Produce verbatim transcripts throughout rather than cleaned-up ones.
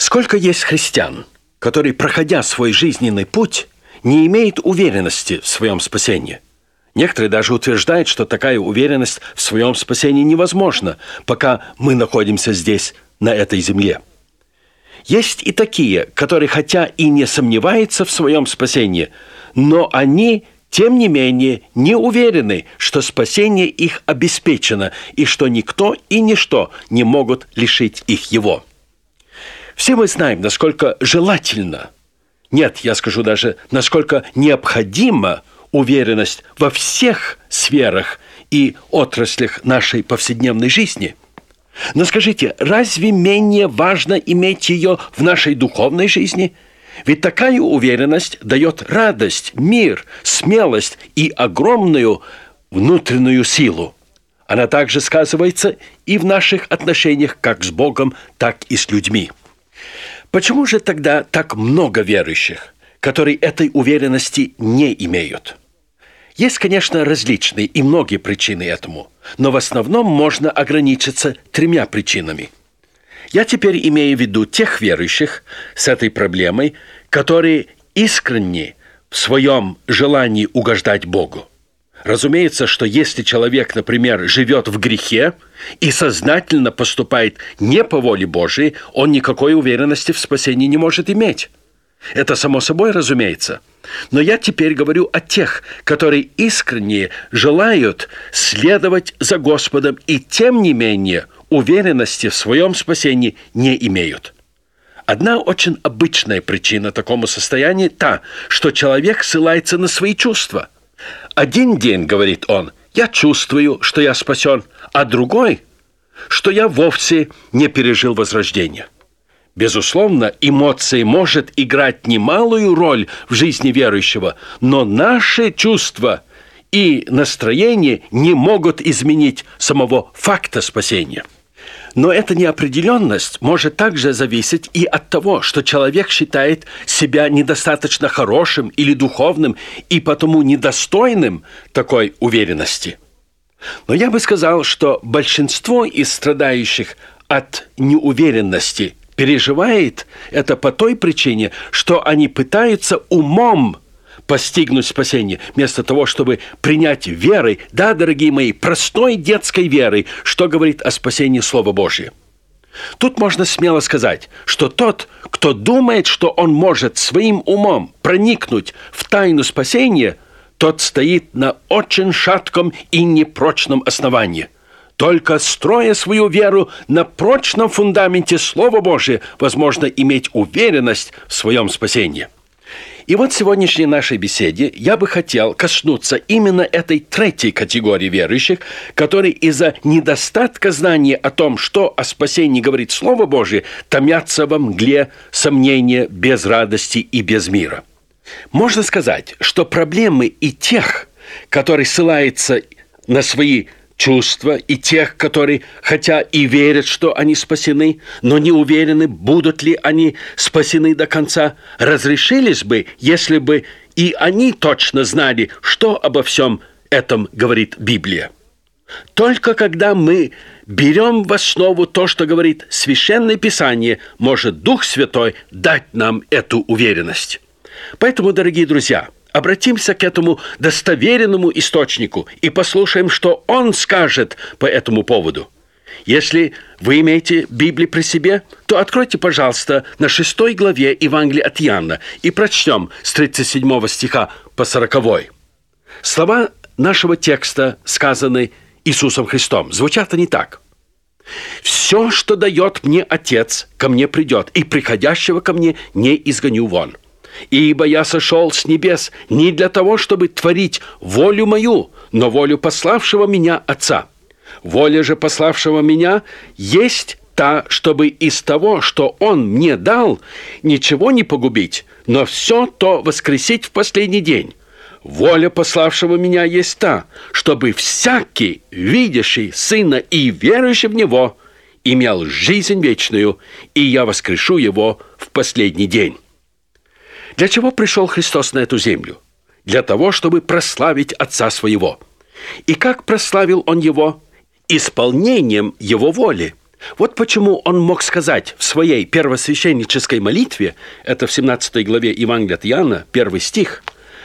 Сколько есть христиан, которые, проходя свой жизненный путь, не имеют уверенности в своем спасении. Некоторые даже утверждают, что такая уверенность в своем спасении невозможна, пока мы находимся здесь, на этой земле. Есть и такие, которые хотя и не сомневаются в своем спасении, но они, тем не менее, не уверены, что спасение их обеспечено и что никто и ничто не могут лишить их его. Все мы знаем, насколько желательно, нет, я скажу даже, насколько необходима уверенность во всех сферах и отраслях нашей повседневной жизни. Но скажите, разве менее важно иметь ее в нашей духовной жизни? Ведь такая уверенность дает радость, мир, смелость и огромную внутреннюю силу. Она также сказывается и в наших отношениях как с Богом, так и с людьми. Почему же тогда так много верующих, которые этой уверенности не имеют? Есть, конечно, различные и многие причины этому, но в основном можно ограничиться тремя причинами. Я теперь имею в виду тех верующих с этой проблемой, которые искренни в своем желании угождать Богу. Разумеется, что если человек, например, живет в грехе и сознательно поступает не по воле Божией, он никакой уверенности в спасении не может иметь. Это само собой разумеется. Но я теперь говорю о тех, которые искренне желают следовать за Господом и, тем не менее, уверенности в своем спасении не имеют. Одна очень обычная причина такому состоянию та, что человек ссылается на свои чувства. Один день, говорит он, я чувствую, что я спасен, а другой, что я вовсе не пережил возрождение. Безусловно, эмоции может играть немалую роль в жизни верующего, но наши чувства и настроение не могут изменить самого факта спасения. Но эта неопределенность может также зависеть и от того, что человек считает себя недостаточно хорошим или духовным и потому недостойным такой уверенности. Но я бы сказал, что большинство из страдающих от неуверенности переживает это по той причине, что они пытаются умом постигнуть спасение, вместо того, чтобы принять верой, да, дорогие мои, простой детской верой, что говорит о спасении Слова Божьего. Тут можно смело сказать, что тот, кто думает, что он может своим умом проникнуть в тайну спасения, тот стоит на очень шатком и непрочном основании. Только строя свою веру на прочном фундаменте Слова Божия, возможно иметь уверенность в своем спасении. И вот в сегодняшней нашей беседе я бы хотел коснуться именно этой третьей категории верующих, которые из-за недостатка знания о том, что о спасении говорит Слово Божие, томятся во мгле сомнения, без радости и без мира. Можно сказать, что проблемы и тех, которые ссылаются на свои чувства, и тех, которые хотя и верят, что они спасены, но не уверены, будут ли они спасены до конца, разрешились бы, если бы и они точно знали, что обо всем этом говорит Библия. Только когда мы берем в основу то, что говорит Священное Писание, может Дух Святой дать нам эту уверенность. Поэтому, дорогие друзья, обратимся к этому достоверенному источнику и послушаем, что он скажет по этому поводу. Если вы имеете Библию при себе, то откройте, пожалуйста, на шестой главе Евангелия от Иоанна и прочтем с тридцать седьмого стиха по сороковой. Слова нашего текста, сказанные Иисусом Христом, звучат они так. «Все, что дает мне Отец, ко мне придет, и приходящего ко мне не изгоню вон. Ибо я сошел с небес не для того, чтобы творить волю мою, но волю пославшего меня Отца. Воля же пославшего меня есть та, чтобы из того, что Он мне дал, ничего не погубить, но все то воскресить в последний день. Воля пославшего меня есть та, чтобы всякий, видящий Сына и верующий в Него, имел жизнь вечную, и я воскрешу его в последний день». Для чего пришел Христос на эту землю? Для того, чтобы прославить Отца Своего. И как прославил Он Его? Исполнением Его воли. Вот почему он мог сказать в своей первосвященнической молитве, это в семнадцатой главе Евангелия от Иоанна, первый стих,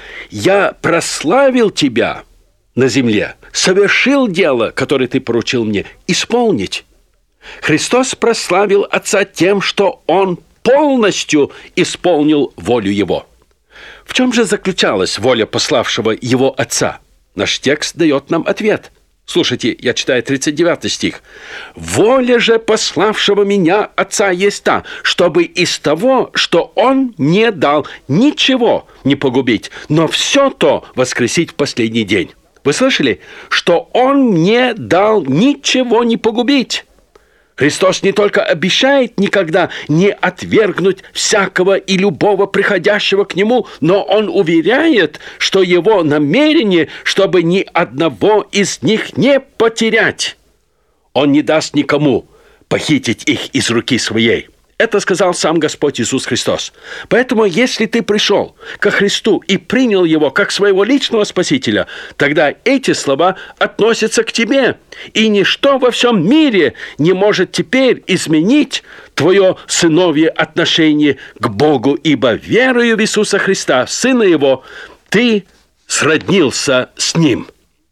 «Я прославил тебя на земле, совершил дело, которое ты поручил мне исполнить». Христос прославил Отца тем, что Он полностью исполнил волю Его. В чем же заключалась воля пославшего Его Отца? Наш текст дает нам ответ. Слушайте, я читаю тридцать девятый стих. «Воля же пославшего меня Отца есть та, чтобы из того, что Он мне дал, ничего не погубить, но все то воскресить в последний день». Вы слышали? Что Он мне дал ничего не погубить. Христос не только обещает никогда не отвергнуть всякого и любого приходящего к Нему, но Он уверяет, что Его намерение, чтобы ни одного из них не потерять. Он не даст никому похитить их из руки своей. Это сказал сам Господь Иисус Христос. Поэтому, если ты пришел ко Христу и принял Его как своего личного Спасителя, тогда эти слова относятся к тебе. И ничто во всем мире не может теперь изменить твое сыновье отношение к Богу, ибо верою в Иисуса Христа, Сына Его, ты сроднился с Ним.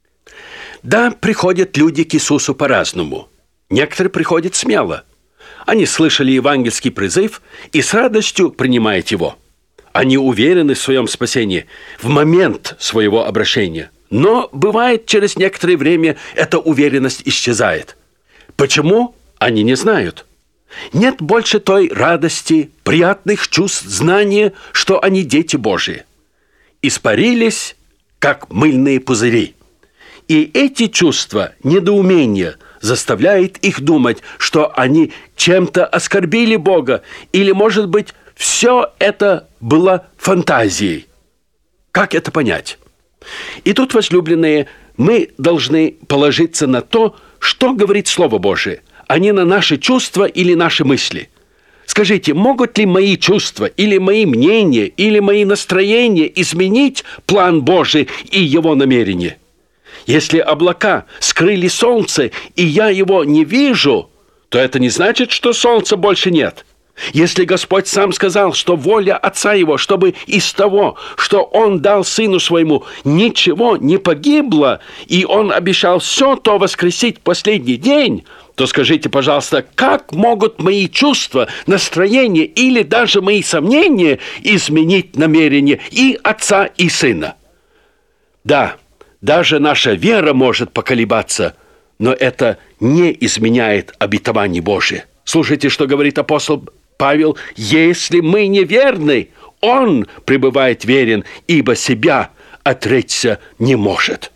Да, приходят люди к Иисусу по-разному. Некоторые приходят смело. Они слышали евангельский призыв и с радостью принимают его. Они уверены в своем спасении в момент своего обращения. Но бывает, через некоторое время эта уверенность исчезает. Почему? Они не знают. Нет больше той радости, приятных чувств, знания, что они дети Божьи. Испарились, как мыльные пузыри. И эти чувства, недоумения, заставляет их думать, что они чем-то оскорбили Бога, или, может быть, все это было фантазией. Как это понять? И тут, возлюбленные, мы должны положиться на то, что говорит Слово Божие, а не на наши чувства или наши мысли. Скажите, могут ли мои чувства, или мои мнения, или мои настроения изменить план Божий и Его намерение? Если облака скрыли солнце, и я его не вижу, то это не значит, что солнца больше нет. Если Господь сам сказал, что воля Отца Его, чтобы из того, что Он дал Сыну Своему, ничего не погибло, и Он обещал все то воскресить в последний день, то скажите, пожалуйста, как могут мои чувства, настроения или даже мои сомнения изменить намерение и Отца, и Сына? Да, даже наша вера может поколебаться, но это не изменяет обетований Божьих. Слушайте, что говорит апостол Павел: «Если мы неверны, Он пребывает верен, ибо себя отречься не может».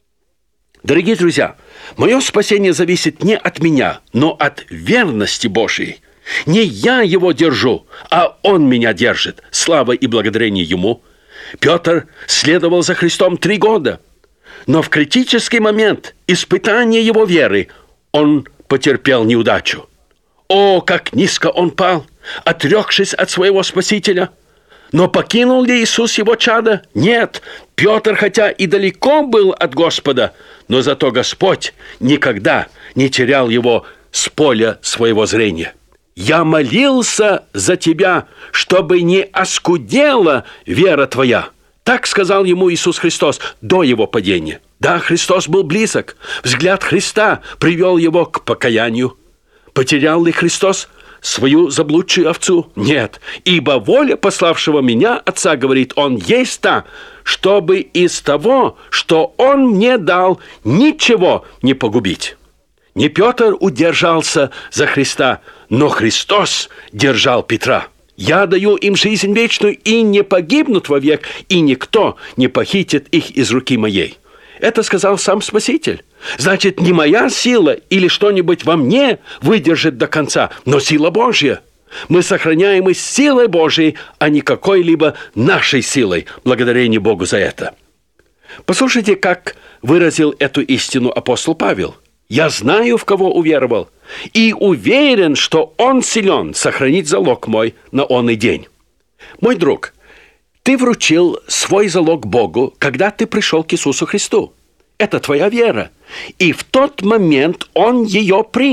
Дорогие друзья, мое спасение зависит не от меня, но от верности Божьей. Не я его держу, а Он меня держит. Слава и благодарение Ему. Петр следовал за Христом три года. Но в критический момент испытания его веры он потерпел неудачу. О, как низко он пал, отрекшись от своего Спасителя! Но покинул ли Иисус его чадо? Нет. Петр, хотя и далеко был от Господа, но зато Господь никогда не терял его с поля своего зрения. «Я молился за тебя, чтобы не оскудела вера твоя». Так сказал ему Иисус Христос до его падения. Да, Христос был близок. Взгляд Христа привел его к покаянию. Потерял ли Христос свою заблудшую овцу? Нет. Ибо воля пославшего меня Отца, говорит Он, есть та, чтобы из того, что Он мне дал, ничего не погубить. Не Петр удержался за Христа, но Христос держал Петра. «Я даю им жизнь вечную, и не погибнут вовек, и никто не похитит их из руки моей». Это сказал сам Спаситель. Значит, не моя сила или что-нибудь во мне выдержит до конца, но сила Божья. Мы сохраняемы силой Божьей, а не какой-либо нашей силой. Благодарение Богу за это. Послушайте, как выразил эту истину апостол Павел. «Я знаю, в кого уверовал, и уверен, что Он силен сохранить залог мой на онный день». Мой друг, ты вручил свой залог Богу, когда ты пришел к Иисусу Христу. Это твоя вера. И в тот момент Он ее принял.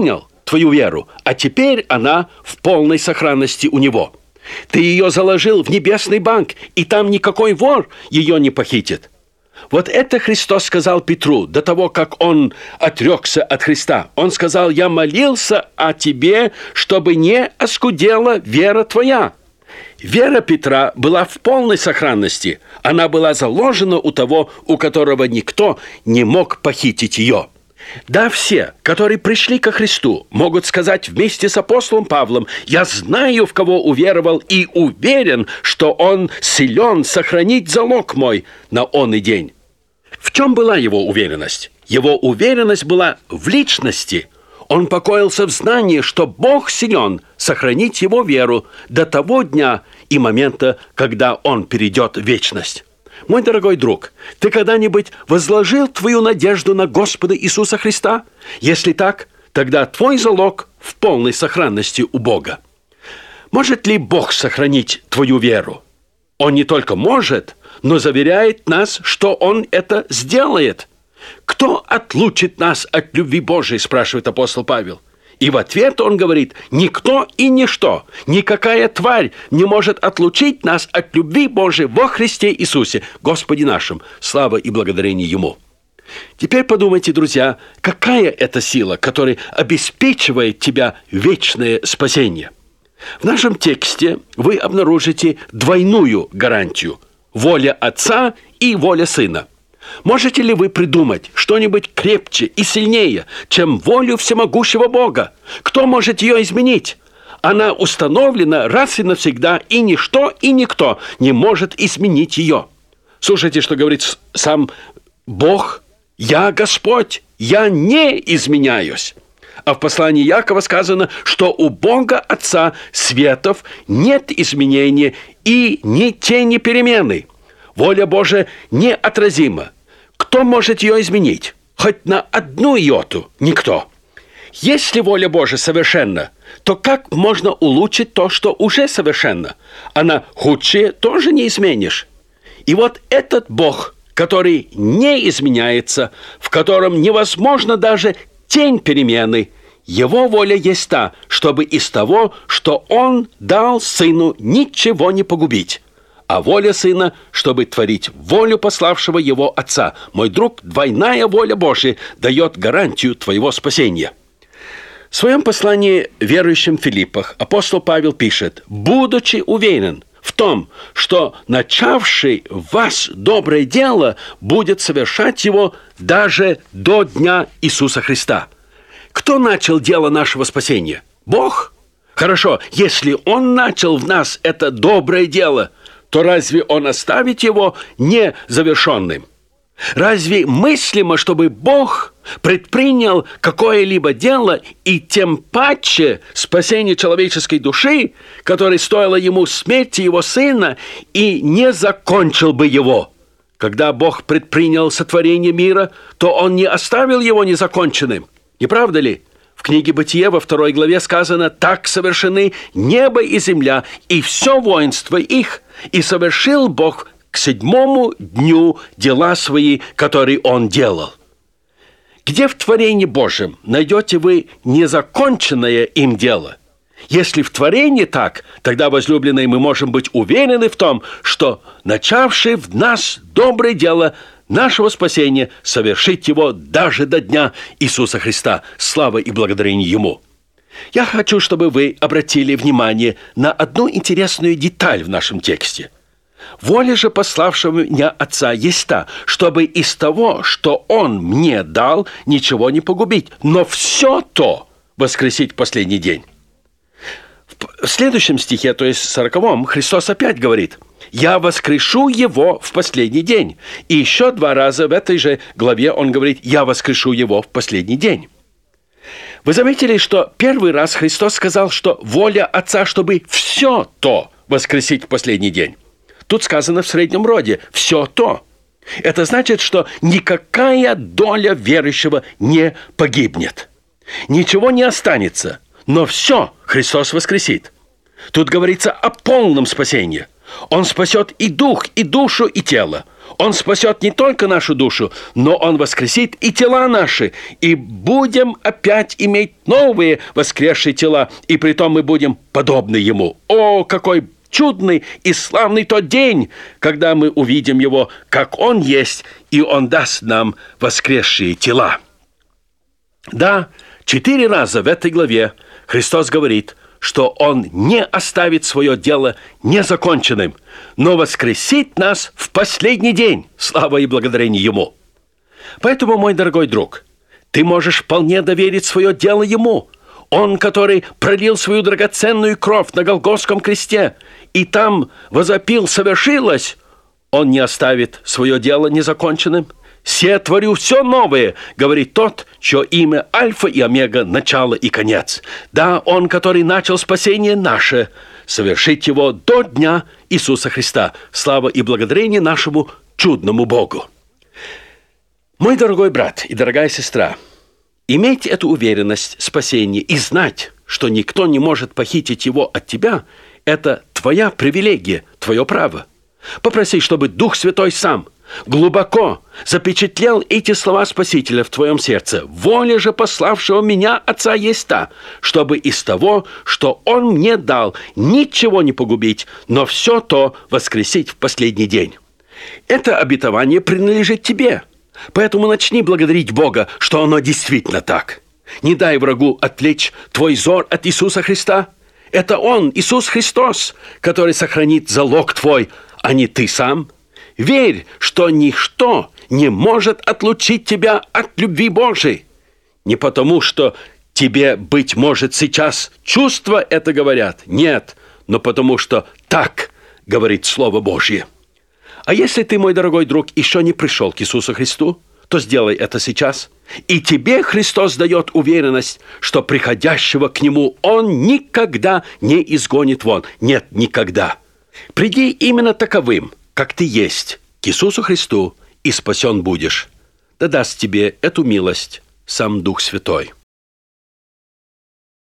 твою веру, а теперь она в полной сохранности у Него. Ты ее заложил в небесный банк, и там никакой вор ее не похитит. Вот это Христос сказал Петру до того, как он отрекся от Христа. Он сказал: «Я молился о тебе, чтобы не оскудела вера твоя». Вера Петра была в полной сохранности. Она была заложена у того, у которого никто не мог похитить ее. Да, все, которые пришли ко Христу, могут сказать вместе с апостолом Павлом: «Я знаю, в кого уверовал, и уверен, что он силен сохранить залог мой на онный день». В чем была его уверенность? Его уверенность была в личности. Он покоился в знании, что Бог силен сохранить его веру до того дня и момента, когда он перейдет в вечность. Мой дорогой друг, ты когда-нибудь возложил твою надежду на Господа Иисуса Христа? Если так, тогда твой залог в полной сохранности у Бога. Может ли Бог сохранить твою веру? Он не только может, но заверяет нас, что Он это сделает. «Кто отлучит нас от любви Божией?» – спрашивает апостол Павел. И в ответ он говорит: «Никто и ничто, никакая тварь не может отлучить нас от любви Божией во Христе Иисусе, Господе нашим. Слава и благодарение Ему». Теперь подумайте, друзья, какая это сила, которая обеспечивает тебя вечное спасение. В нашем тексте вы обнаружите двойную гарантию – воля Отца и воля Сына. Можете ли вы придумать что-нибудь крепче и сильнее, чем волю всемогущего Бога? Кто может ее изменить? Она установлена раз и навсегда, и ничто и никто не может изменить ее. Слушайте, что говорит сам Бог: «Я Господь, я не изменяюсь». А в послании Якова сказано, что у Бога Отца светов нет изменения и ни тени перемены. Воля Божия неотразима. Кто может ее изменить? Хоть на одну йоту? Никто. Если воля Божия совершенна, то как можно улучшить то, что уже совершенно? Она худшее тоже не изменишь. И вот этот Бог, который не изменяется, в котором невозможно даже тень перемены, Его воля есть та, чтобы из того, что Он дал Сыну, ничего не погубить. А воля Сына, чтобы творить волю пославшего Его Отца. Мой друг, двойная воля Божия дает гарантию твоего спасения. В своем послании верующим в Филиппах апостол Павел пишет: «Будучи уверен в том, что начавший в вас доброе дело будет совершать его даже до дня Иисуса Христа». Кто начал дело нашего спасения? Бог? Хорошо, если Он начал в нас это доброе дело, то разве Он оставит его незавершенным? Разве мыслимо, чтобы Бог предпринял какое-либо дело, и тем паче спасение человеческой души, которое стоило Ему смерти Его Сына, и не закончил бы его? Когда Бог предпринял сотворение мира, то Он не оставил его незаконченным. Не правда ли? В книге «Бытие» во второй главе сказано: «Так совершены небо и земля, и все воинство их, и совершил Бог к седьмому дню дела свои, которые Он делал». Где в творении Божьем найдете вы незаконченное им дело? Если в творении так, тогда, возлюбленные, мы можем быть уверены в том, что начавший в нас доброе дело нашего спасения совершить его даже до дня Иисуса Христа. Слава и благодарение Ему. Я хочу, чтобы вы обратили внимание на одну интересную деталь в нашем тексте. Воля же пославшего меня Отца есть та, чтобы из того, что Он мне дал, ничего не погубить, но все то воскресить в последний день. В следующем стихе, то есть сороковом, Христос опять говорит: «Я воскрешу его в последний день». И еще два раза в этой же главе Он говорит: «Я воскрешу его в последний день». Вы заметили, что первый раз Христос сказал, что воля Отца, чтобы все то воскресить в последний день. Тут сказано в среднем роде «все то». Это значит, что никакая доля верующего не погибнет. Ничего не останется, но все Христос воскресит. Тут говорится о полном спасении. Он спасет и дух, и душу, и тело. Он спасет не только нашу душу, но Он воскресит и тела наши, и будем опять иметь новые воскресшие тела, и притом мы будем подобны Ему. О, какой чудный и славный тот день, когда мы увидим Его, как Он есть, и Он даст нам воскресшие тела. Да, четыре раза в этой главе Христос говорит, что Он не оставит свое дело незаконченным, но воскресит нас в последний день. Слава и благодарение Ему. Поэтому, мой дорогой друг, ты можешь вполне доверить свое дело Ему. Он, который пролил свою драгоценную кровь на Голгофском кресте, и там возопил «совершилось», Он не оставит свое дело незаконченным. «Се творю все новое», говорит тот, чье имя Альфа и Омега, начало и конец. Да, Он, который начал спасение наше, совершить его до дня Иисуса Христа. Слава и благодарение нашему чудному Богу. Мой дорогой брат и дорогая сестра, иметь эту уверенность спасения и знать, что никто не может похитить его от тебя, это твоя привилегия, твое право. Попроси, чтобы Дух Святой сам глубоко запечатлел эти слова Спасителя в твоем сердце. «Воля же пославшего меня Отца есть та, чтобы из того, что Он мне дал, ничего не погубить, но все то воскресить в последний день». Это обетование принадлежит тебе. Поэтому начни благодарить Бога, что оно действительно так. Не дай врагу отвлечь твой взор от Иисуса Христа. Это Он, Иисус Христос, который сохранит залог твой, а не ты сам. Верь, что ничто не может отлучить тебя от любви Божией. Не потому, что тебе, быть может, сейчас чувства это говорят. Нет, но потому, что так говорит Слово Божье. А если ты, мой дорогой друг, еще не пришел к Иисусу Христу, то сделай это сейчас. И тебе Христос дает уверенность, что приходящего к Нему Он никогда не изгонит вон. Нет, никогда. Приди именно таковым, как ты есть, к Иисусу Христу, и спасен будешь. Да даст тебе эту милость сам Дух Святой.